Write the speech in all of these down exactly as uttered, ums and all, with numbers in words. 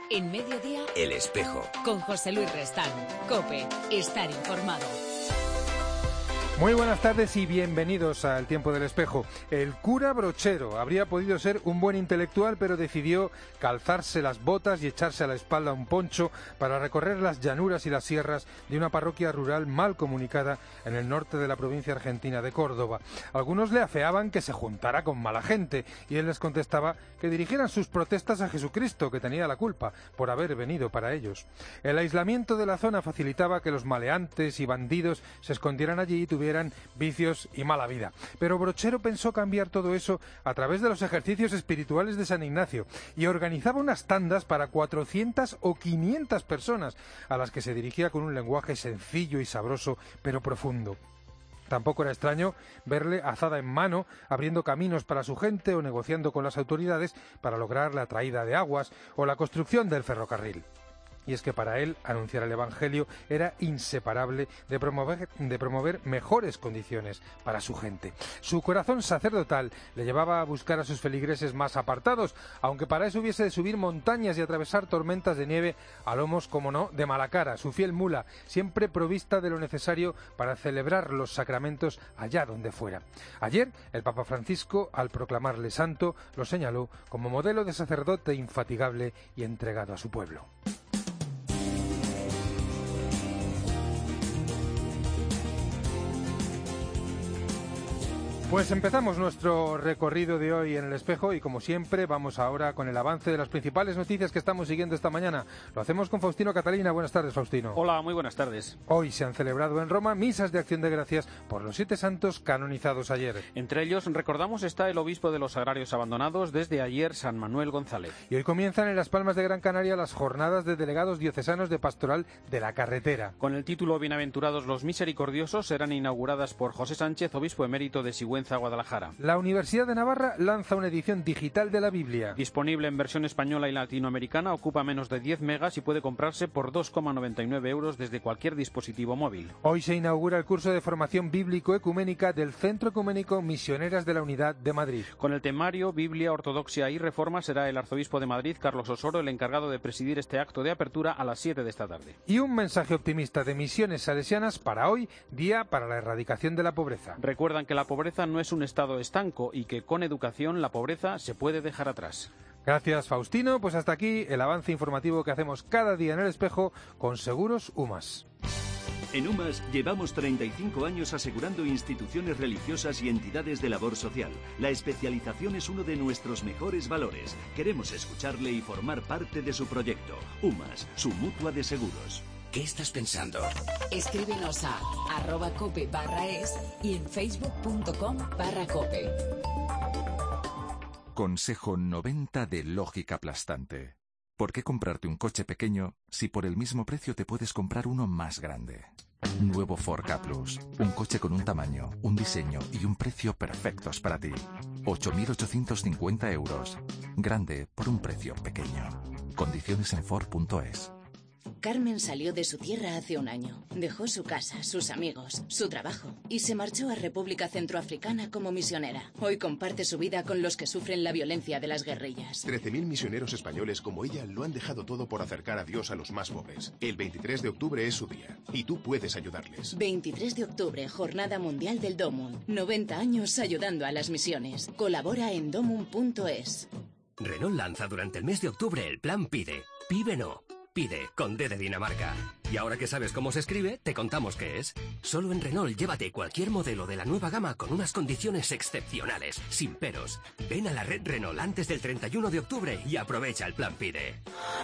En Mediodía, El Espejo. Con José Luis Restán. COPE. Estar informado. Muy buenas tardes y bienvenidos a El Tiempo del Espejo. El cura Brochero habría podido ser un buen intelectual, pero decidió calzarse las botas y echarse a la espalda un poncho para recorrer las llanuras y las sierras de una parroquia rural mal comunicada en el norte de la provincia argentina de Córdoba. Algunos le afeaban que se juntara con mala gente y él les contestaba que dirigieran sus protestas a Jesucristo, que tenía la culpa por haber venido para ellos. El aislamiento de la zona facilitaba que los maleantes y bandidos se escondieran allí y tuvieran eran vicios y mala vida. Pero Brochero pensó cambiar todo eso a través de los ejercicios espirituales de San Ignacio y organizaba unas tandas para cuatrocientas o quinientas personas a las que se dirigía con un lenguaje sencillo y sabroso, pero profundo. Tampoco era extraño verle azada en mano, abriendo caminos para su gente o negociando con las autoridades para lograr la traída de aguas o la construcción del ferrocarril. Y es que para él anunciar el Evangelio era inseparable de promover, de promover mejores condiciones para su gente. Su corazón sacerdotal le llevaba a buscar a sus feligreses más apartados, aunque para eso hubiese de subir montañas y atravesar tormentas de nieve a lomos, como no, de Malacara, su fiel mula, siempre provista de lo necesario para celebrar los sacramentos allá donde fuera. Ayer, el Papa Francisco, al proclamarle santo, lo señaló como modelo de sacerdote infatigable y entregado a su pueblo. Pues empezamos nuestro recorrido de hoy en El Espejo y, como siempre, vamos ahora con el avance de las principales noticias que estamos siguiendo esta mañana. Lo hacemos con Faustino Catalina. Buenas tardes, Faustino. Hola, muy buenas tardes. Hoy se han celebrado en Roma misas de acción de gracias por los siete santos canonizados ayer. Entre ellos, recordamos, está el obispo de los agrarios abandonados desde ayer, San Manuel González. Y hoy comienzan en Las Palmas de Gran Canaria las jornadas de delegados diocesanos de Pastoral de la Carretera. Con el título Bienaventurados los Misericordiosos, serán inauguradas por José Sánchez, obispo emérito de Sigüenza, Guadalajara. La Universidad de Navarra lanza una edición digital de la Biblia. Disponible en versión española y latinoamericana, ocupa menos de diez megas y puede comprarse por dos coma noventa y nueve euros desde cualquier dispositivo móvil. Hoy se inaugura el curso de formación bíblico-ecuménica del Centro Ecuménico Misioneras de la Unidad de Madrid. Con el temario Biblia, Ortodoxia y Reforma, será el arzobispo de Madrid, Carlos Osoro, el encargado de presidir este acto de apertura a las siete de esta tarde. Y un mensaje optimista de Misiones Salesianas para hoy, Día para la Erradicación de la Pobreza. Recuerdan que la pobreza no es un estado estanco y que con educación la pobreza se puede dejar atrás. Gracias, Faustino. Pues hasta aquí el avance informativo que hacemos cada día en El Espejo con Seguros UMAS. En UMAS llevamos treinta y cinco años asegurando instituciones religiosas y entidades de labor social. La especialización es uno de nuestros mejores valores. Queremos escucharle y formar parte de su proyecto. UMAS, su mutua de seguros. ¿Qué estás pensando? Escríbenos a arroba cope barra es y en facebook.com barra cope. Consejo noventa de Lógica Aplastante. ¿Por qué comprarte un coche pequeño si por el mismo precio te puedes comprar uno más grande? Nuevo Ford Ka Plus. Un coche con un tamaño, un diseño y un precio perfectos para ti. ocho mil ochocientos cincuenta euros. Grande por un precio pequeño. Condiciones en Ford punto es. Carmen salió de su tierra hace un año. Dejó su casa, sus amigos, su trabajo y se marchó a República Centroafricana como misionera. Hoy comparte su vida con los que sufren la violencia de las guerrillas. trece mil misioneros españoles como ella lo han dejado todo por acercar a Dios a los más pobres. El veintitrés de octubre es su día y tú puedes ayudarles. veintitrés de octubre, Jornada Mundial del Domum. noventa años ayudando a las misiones. Colabora en domum punto es. Renault lanza durante el mes de octubre el plan Pide. Pibe no. Pide, con D de Dinamarca. Y ahora que sabes cómo se escribe, te contamos qué es. Solo en Renault llévate cualquier modelo de la nueva gama con unas condiciones excepcionales, sin peros. Ven a la red Renault antes del treinta y uno de octubre y aprovecha el plan Pide.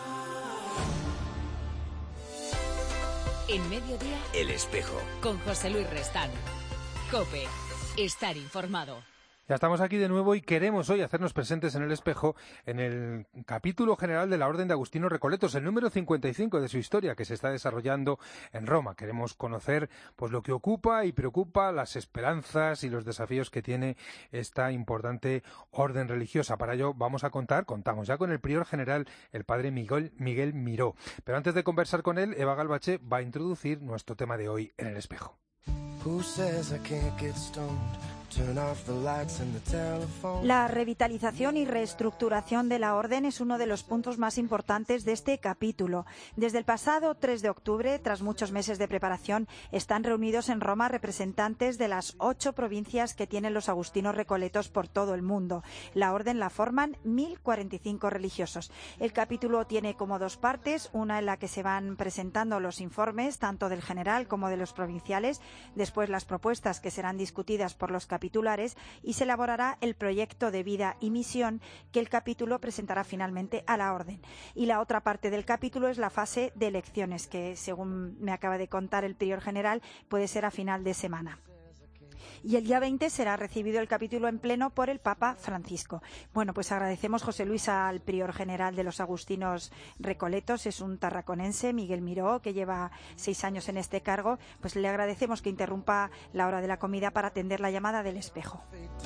En Mediodía, El Espejo. Con José Luis Restán. COPE. Estar informado. Ya estamos aquí de nuevo y queremos hoy hacernos presentes en El Espejo en el capítulo general de la Orden de Agustino Recoletos, el número cincuenta y cinco de su historia, que se está desarrollando en Roma. Queremos conocer pues lo que ocupa y preocupa, las esperanzas y los desafíos que tiene esta importante orden religiosa. Para ello vamos a contar, contamos ya con el prior general, el padre Miguel, Miguel Miró. Pero antes de conversar con él, Eva Galbache va a introducir nuestro tema de hoy en El Espejo. Who says I can't get stoned? La revitalización y reestructuración de la Orden es uno de los puntos más importantes de este capítulo. Desde el pasado tres de octubre, tras muchos meses de preparación, están reunidos en Roma representantes de las ocho provincias que tienen los agustinos recoletos por todo el mundo. La Orden la forman mil cuarenta y cinco religiosos. El capítulo tiene como dos partes, una en la que se van presentando los informes, tanto del general como de los provinciales, después las propuestas que serán discutidas por los capitulares y se elaborará el proyecto de vida y misión que el capítulo presentará finalmente a la Orden. Y la otra parte del capítulo es la fase de elecciones, que según me acaba de contar el prior general puede ser a final de semana. Y el día veinte será recibido el capítulo en pleno por el Papa Francisco. Bueno, pues agradecemos, José Luis, al prior general de los agustinos recoletos, es un tarraconense, Miguel Miró, que lleva seis años en este cargo. Pues le agradecemos que interrumpa la hora de la comida para atender la llamada del Espejo.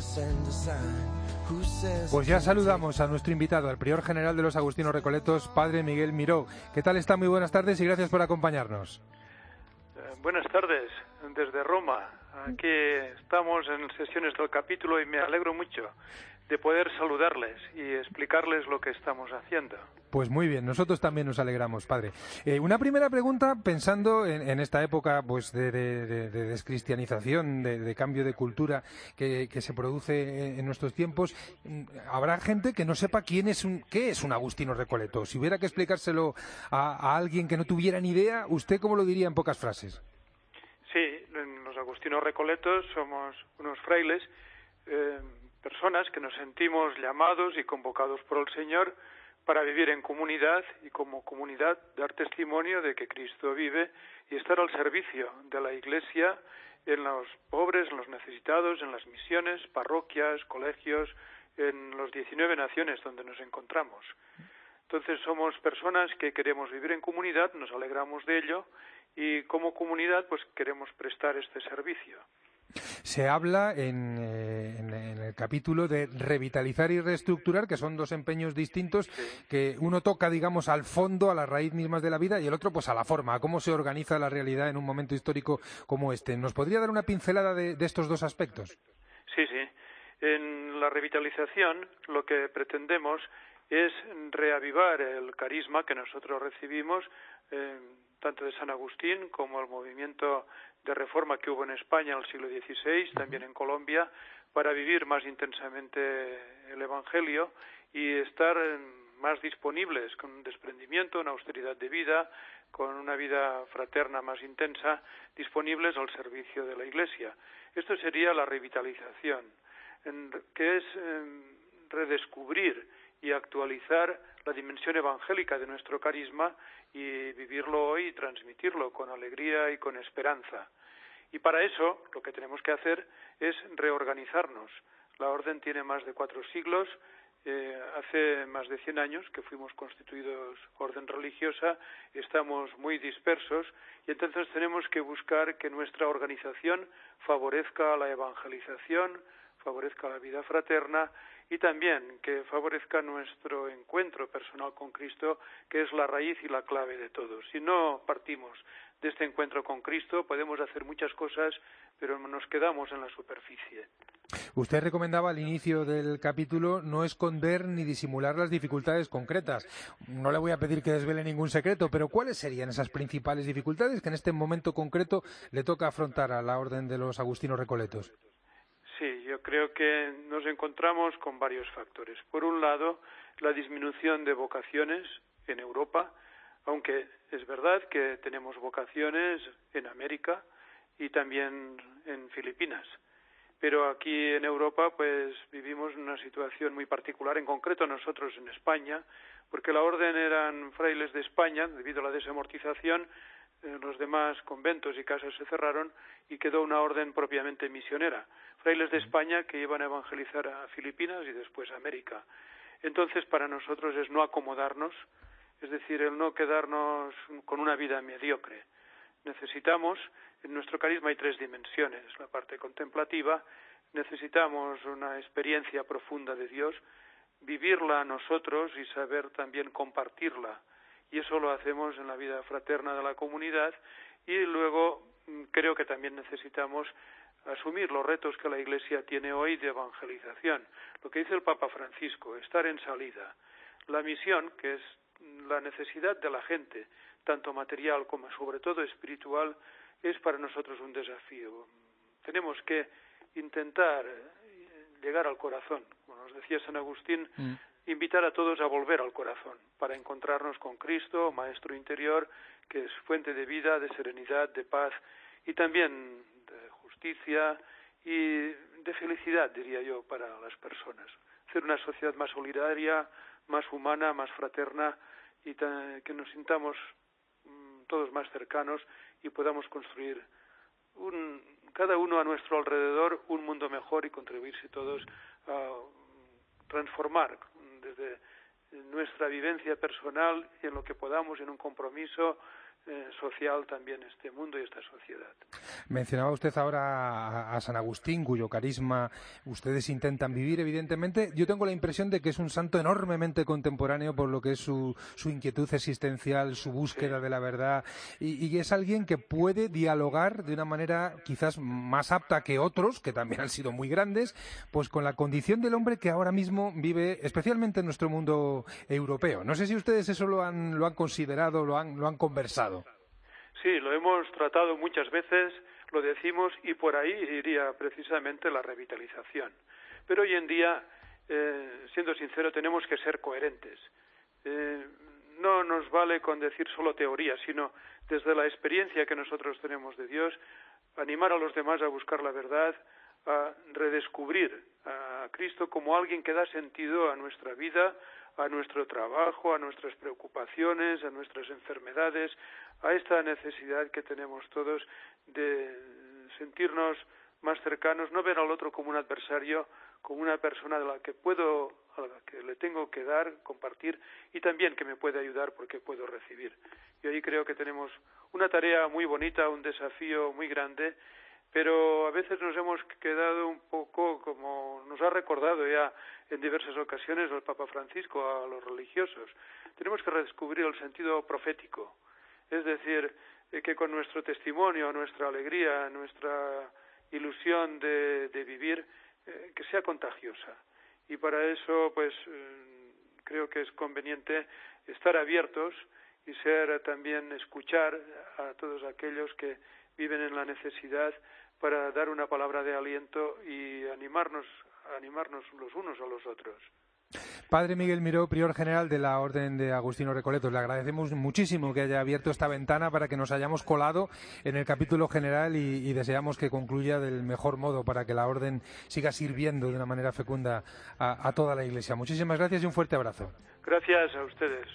Pues ya saludamos a nuestro invitado, al prior general de los agustinos recoletos, padre Miguel Miró. ¿Qué tal está? Muy buenas tardes y gracias por acompañarnos. Eh, buenas tardes, desde Roma. Aquí estamos en sesiones del capítulo y me alegro mucho de poder saludarles y explicarles lo que estamos haciendo. Pues muy bien, nosotros también nos alegramos, padre. Eh, una primera pregunta, pensando en, en esta época pues de, de, de, de descristianización, de, de cambio de cultura que, que se produce en nuestros tiempos, habrá gente que no sepa quién es un, qué es un agustino recoleto. Si hubiera que explicárselo a, a alguien que no tuviera ni idea, ¿usted cómo lo diría en pocas frases? Sí, los agustinos recoletos somos unos frailes, eh, personas que nos sentimos llamados y convocados por el Señor para vivir en comunidad y como comunidad dar testimonio de que Cristo vive y estar al servicio de la Iglesia en los pobres, en los necesitados, en las misiones, parroquias, colegios, en las diecinueve naciones donde nos encontramos. Entonces somos personas que queremos vivir en comunidad, nos alegramos de ello y como comunidad pues queremos prestar este servicio. Se habla en, eh, en, en el capítulo de revitalizar y reestructurar, que son dos empeños distintos, sí. Que uno toca, digamos, al fondo, a la raíz mismas de la vida, y el otro, pues, a la forma, a cómo se organiza la realidad en un momento histórico como este. ¿Nos podría dar una pincelada de, de estos dos aspectos? Sí, sí. En la revitalización lo que pretendemos es reavivar el carisma que nosotros recibimos, eh, tanto de San Agustín como el movimiento de reforma que hubo en España en el siglo dieciséis, también en Colombia, para vivir más intensamente el Evangelio y estar más disponibles, con un desprendimiento, una austeridad de vida, con una vida fraterna más intensa, disponibles al servicio de la Iglesia. Esto sería la revitalización, que es redescubrir y actualizar la dimensión evangélica de nuestro carisma y vivirlo hoy y transmitirlo con alegría y con esperanza. Y para eso lo que tenemos que hacer es reorganizarnos. La Orden tiene más de cuatro siglos, eh, hace más de cien años que fuimos constituidos orden religiosa, estamos muy dispersos y entonces tenemos que buscar que nuestra organización favorezca la evangelización, favorezca la vida fraterna y también que favorezca nuestro encuentro personal con Cristo, que es la raíz y la clave de todo. Si no partimos de este encuentro con Cristo, podemos hacer muchas cosas, pero nos quedamos en la superficie. Usted recomendaba al inicio del capítulo no esconder ni disimular las dificultades concretas. No le voy a pedir que desvele ningún secreto, pero ¿cuáles serían esas principales dificultades que en este momento concreto le toca afrontar a la Orden de los Agustinos Recoletos? Sí, yo creo que nos encontramos con varios factores. Por un lado, la disminución de vocaciones en Europa, aunque es verdad que tenemos vocaciones en América y también en Filipinas. Pero aquí en Europa pues vivimos una situación muy particular, en concreto nosotros en España, porque la orden eran frailes de España, debido a la desamortización, eh, los demás conventos y casas se cerraron y quedó una orden propiamente misionera. Frailes de España que iban a evangelizar a Filipinas y después a América. Entonces para nosotros es no acomodarnos, es decir, el no quedarnos con una vida mediocre. Necesitamos, en nuestro carisma hay tres dimensiones, la parte contemplativa, necesitamos una experiencia profunda de Dios, vivirla nosotros y saber también compartirla. Y eso lo hacemos en la vida fraterna de la comunidad y luego creo que también necesitamos asumir los retos que la Iglesia tiene hoy de evangelización. Lo que dice el Papa Francisco, estar en salida. La misión, que es la necesidad de la gente, tanto material como sobre todo espiritual, es para nosotros un desafío. Tenemos que intentar llegar al corazón. Como nos decía San Agustín, mm. invitar a todos a volver al corazón para encontrarnos con Cristo, Maestro interior, que es fuente de vida, de serenidad, de paz y también de justicia y de felicidad, diría yo, para las personas. Hacer una sociedad más solidaria, más humana, más fraterna y que nos sintamos mmm, todos más cercanos y podamos construir un, cada uno a nuestro alrededor un mundo mejor y contribuirse todos a transformar desde nuestra vivencia personal y en lo que podamos en un compromiso eh, social también este mundo y esta sociedad. Mencionaba usted ahora a, a San Agustín, cuyo carisma ustedes intentan vivir, evidentemente. Yo tengo la impresión de que es un santo enormemente contemporáneo por lo que es su, su inquietud existencial, su búsqueda sí. de la verdad, y, y es alguien que puede dialogar de una manera quizás más apta que otros, que también han sido muy grandes, pues con la condición del hombre que ahora mismo vive, especialmente en nuestro mundo europeo. No sé si ustedes eso lo han, lo han considerado, lo han, lo han conversado. Sí, lo hemos tratado muchas veces, lo decimos, y por ahí iría precisamente la revitalización. Pero hoy en día, eh, siendo sincero, tenemos que ser coherentes. Eh, no nos vale con decir solo teoría, sino desde la experiencia que nosotros tenemos de Dios, animar a los demás a buscar la verdad, a redescubrir a Cristo como alguien que da sentido a nuestra vida, a nuestro trabajo, a nuestras preocupaciones, a nuestras enfermedades, a esta necesidad que tenemos todos de sentirnos más cercanos, no ver al otro como un adversario, como una persona de la que puedo, a la que le tengo que dar, compartir, y también que me puede ayudar porque puedo recibir. Y ahí creo que tenemos una tarea muy bonita, un desafío muy grande, pero a veces nos hemos quedado un poco, como nos ha recordado ya en diversas ocasiones el Papa Francisco a los religiosos, tenemos que redescubrir el sentido profético, es decir, que con nuestro testimonio, nuestra alegría, nuestra ilusión de, de vivir, eh, que sea contagiosa. Y para eso, pues, eh, creo que es conveniente estar abiertos y ser también escuchar a todos aquellos que viven en la necesidad para dar una palabra de aliento y animarnos, animarnos los unos a los otros. Padre Miguel Miró, prior general de la Orden de Agustino Recoletos, le agradecemos muchísimo que haya abierto esta ventana para que nos hayamos colado en el capítulo general y, y deseamos que concluya del mejor modo para que la Orden siga sirviendo de una manera fecunda a, a toda la Iglesia. Muchísimas gracias y un fuerte abrazo. Gracias a ustedes.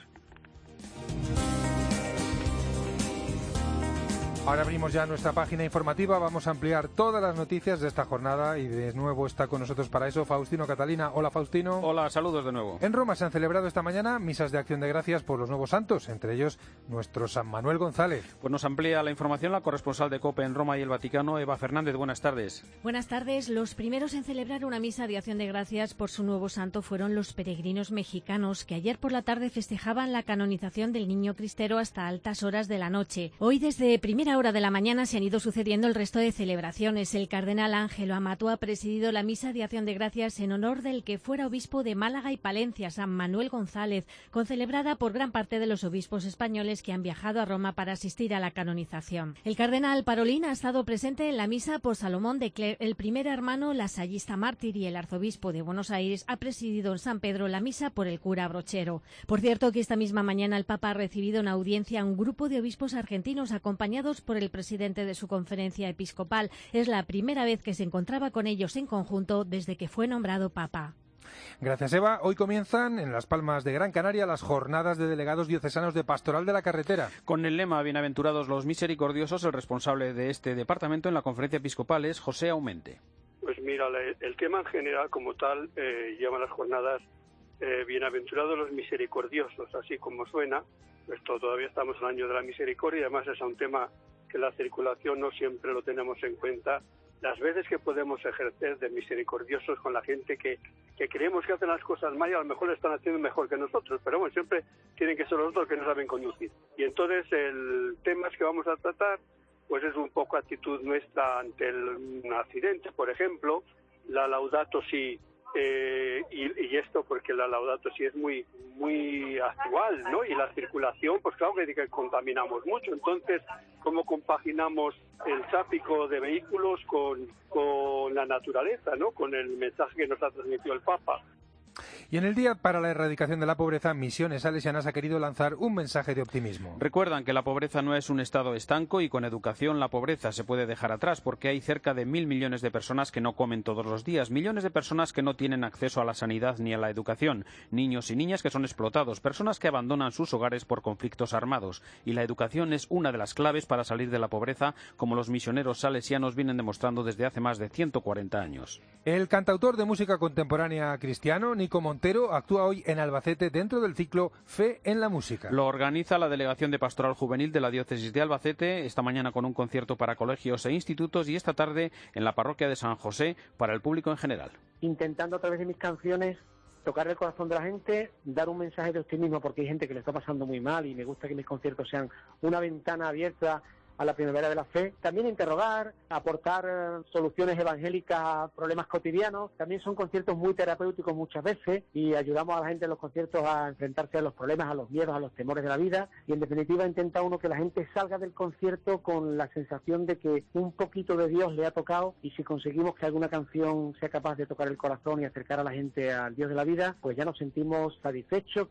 Ahora abrimos ya nuestra página informativa, vamos a ampliar todas las noticias de esta jornada y de nuevo está con nosotros para eso Faustino Catalina. Hola Faustino. Hola, saludos de nuevo. En Roma se han celebrado esta mañana misas de acción de gracias por los nuevos santos, entre ellos nuestro San Manuel González. Pues nos amplía la información la corresponsal de COPE en Roma y el Vaticano, Eva Fernández. Buenas tardes. Buenas tardes. Los primeros en celebrar una misa de acción de gracias por su nuevo santo fueron los peregrinos mexicanos que ayer por la tarde festejaban la canonización del Niño Cristero hasta altas horas de la noche. Hoy desde primera hora de la mañana se han ido sucediendo el resto de celebraciones. El cardenal Ángelo Amato ha presidido la misa de acción de gracias en honor del que fuera obispo de Málaga y Palencia, San Manuel González, concelebrada por gran parte de los obispos españoles que han viajado a Roma para asistir a la canonización. El cardenal Parolín ha estado presente en la misa por Salomón de Cler, el primer hermano lasallista mártir, y el arzobispo de Buenos Aires ha presidido en San Pedro la misa por el cura Brochero. Por cierto, que esta misma mañana el Papa ha recibido en audiencia a un grupo de obispos argentinos acompañados por el presidente de su conferencia episcopal. Es la primera vez que se encontraba con ellos en conjunto desde que fue nombrado Papa. Gracias, Eva. Hoy comienzan en Las Palmas de Gran Canaria las jornadas de delegados diocesanos de Pastoral de la Carretera. Con el lema Bienaventurados los misericordiosos, el responsable de este departamento en la conferencia episcopal es José Aumente. Pues mira, el tema en general como tal eh, llama las jornadas eh, Bienaventurados los misericordiosos, así como suena. Pues todavía estamos en el año de la misericordia y además es un tema que la circulación no siempre lo tenemos en cuenta, las veces que podemos ejercer de misericordiosos con la gente que, que creemos que hacen las cosas mal y a lo mejor lo están haciendo mejor que nosotros, pero bueno, siempre tienen que ser los otros que no saben conducir. Y entonces el tema que vamos a tratar pues es un poco actitud nuestra ante el, un accidente, por ejemplo, la Laudato Si, eh, y, y esto porque la Laudato Si es muy muy actual, ¿no? Y la circulación, pues claro que, que contaminamos mucho. Entonces, ¿cómo compaginamos el tráfico de vehículos con, con la naturaleza, ¿no? Con el mensaje que nos ha transmitido el Papa? Y en el Día para la Erradicación de la Pobreza, Misiones Salesianas ha querido lanzar un mensaje de optimismo. Recuerdan que la pobreza no es un estado estanco y con educación la pobreza se puede dejar atrás porque hay cerca de mil millones de personas que no comen todos los días, millones de personas que no tienen acceso a la sanidad ni a la educación, niños y niñas que son explotados, personas que abandonan sus hogares por conflictos armados. Y la educación es una de las claves para salir de la pobreza, como los misioneros salesianos vienen demostrando desde hace más de ciento cuarenta años. El cantautor de música contemporánea cristiano, Nico Montero, actúa hoy en Albacete dentro del ciclo Fe en la Música. Lo organiza la Delegación de Pastoral Juvenil de la Diócesis de Albacete, esta mañana con un concierto para colegios e institutos y esta tarde en la parroquia de San José para el público en general. Intentando a través de mis canciones tocar el corazón de la gente, dar un mensaje de optimismo porque hay gente que le está pasando muy mal y me gusta que mis conciertos sean una ventana abierta a la primavera de la fe. También interrogar, aportar eh, soluciones evangélicas a problemas cotidianos. También son conciertos muy terapéuticos muchas veces y ayudamos a la gente en los conciertos a enfrentarse a los problemas, a los miedos, a los temores de la vida. Y en definitiva intenta uno que la gente salga del concierto con la sensación de que un poquito de Dios le ha tocado, y si conseguimos que alguna canción sea capaz de tocar el corazón y acercar a la gente al Dios de la vida, pues ya nos sentimos satisfechos.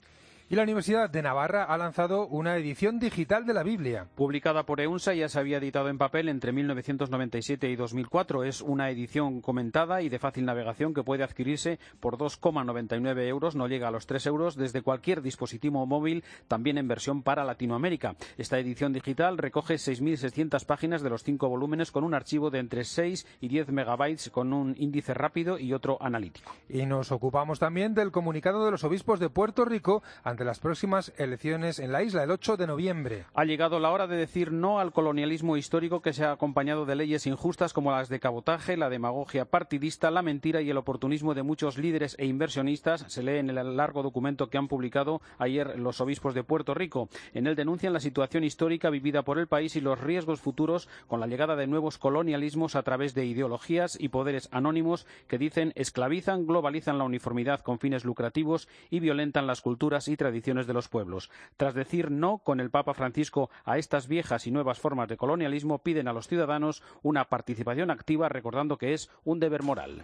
Y la Universidad de Navarra ha lanzado una edición digital de la Biblia. Publicada por EUNSA, ya se había editado en papel entre mil novecientos noventa y siete y dos mil cuatro. Es una edición comentada y de fácil navegación que puede adquirirse por dos coma noventa y nueve euros, no llega a los tres euros, desde cualquier dispositivo móvil, también en versión para Latinoamérica. Esta edición digital recoge seis mil seiscientas páginas de los cinco volúmenes con un archivo de entre seis y diez megabytes con un índice rápido y otro analítico. Y nos ocupamos también del comunicado de los obispos de Puerto Rico ante las próximas elecciones en la isla el ocho de noviembre. Ha llegado la hora de decir no al colonialismo histórico que se ha acompañado de leyes injustas como las de cabotaje, la demagogia partidista, la mentira y el oportunismo de muchos líderes e inversionistas. Se lee en el largo documento que han publicado ayer los obispos de Puerto Rico. En él denuncian la situación histórica vivida por el país y los riesgos futuros con la llegada de nuevos colonialismos a través de ideologías y poderes anónimos que dicen esclavizan, globalizan la uniformidad con fines lucrativos y violentan las culturas y tradiciones de los pueblos. Tras decir no con el Papa Francisco a estas viejas y nuevas formas de colonialismo, piden a los ciudadanos una participación activa, recordando que es un deber moral.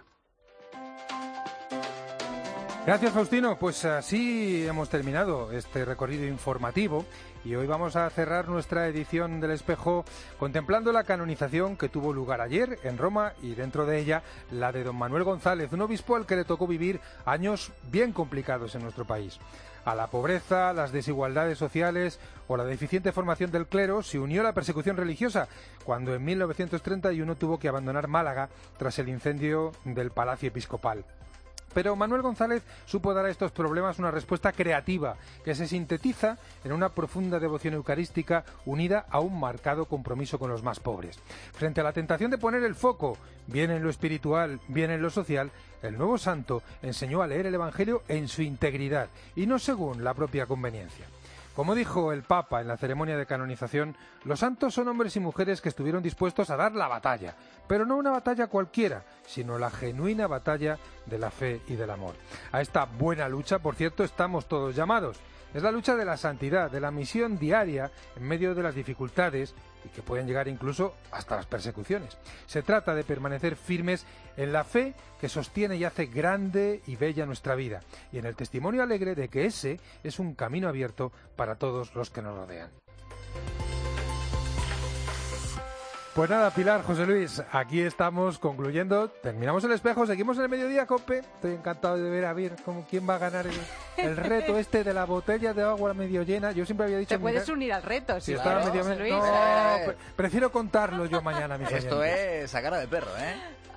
Gracias, Faustino. Pues así hemos terminado este recorrido informativo y hoy vamos a cerrar nuestra edición del Espejo contemplando la canonización que tuvo lugar ayer en Roma y dentro de ella la de don Manuel González, un obispo al que le tocó vivir años bien complicados en nuestro país. A la pobreza, las desigualdades sociales o la deficiente formación del clero se unió la persecución religiosa cuando en mil novecientos treinta y uno tuvo que abandonar Málaga tras el incendio del Palacio Episcopal. Pero Manuel González supo dar a estos problemas una respuesta creativa que se sintetiza en una profunda devoción eucarística unida a un marcado compromiso con los más pobres. Frente a la tentación de poner el foco, bien en lo espiritual, bien en lo social, el nuevo santo enseñó a leer el Evangelio en su integridad y no según la propia conveniencia. Como dijo el Papa en la ceremonia de canonización, los santos son hombres y mujeres que estuvieron dispuestos a dar la batalla, pero no una batalla cualquiera, sino la genuina batalla de la fe y del amor. A esta buena lucha, por cierto, estamos todos llamados. Es la lucha de la santidad, de la misión diaria en medio de las dificultades y que pueden llegar incluso hasta las persecuciones. Se trata de permanecer firmes en la fe que sostiene y hace grande y bella nuestra vida y en el testimonio alegre de que ese es un camino abierto para todos los que nos rodean. Pues nada, Pilar, José Luis, aquí estamos concluyendo. Terminamos el Espejo, seguimos en el mediodía, Cope. Estoy encantado de ver a ver cómo, quién va a ganar el, el reto este de la botella de agua medio llena. Yo siempre había dicho... Te puedes unir al reto, si sí, estaba claro, medio... José Luis. No, Eh. prefiero contarlo yo mañana, mis Esto oyentes. es a cara de perro, ¿eh?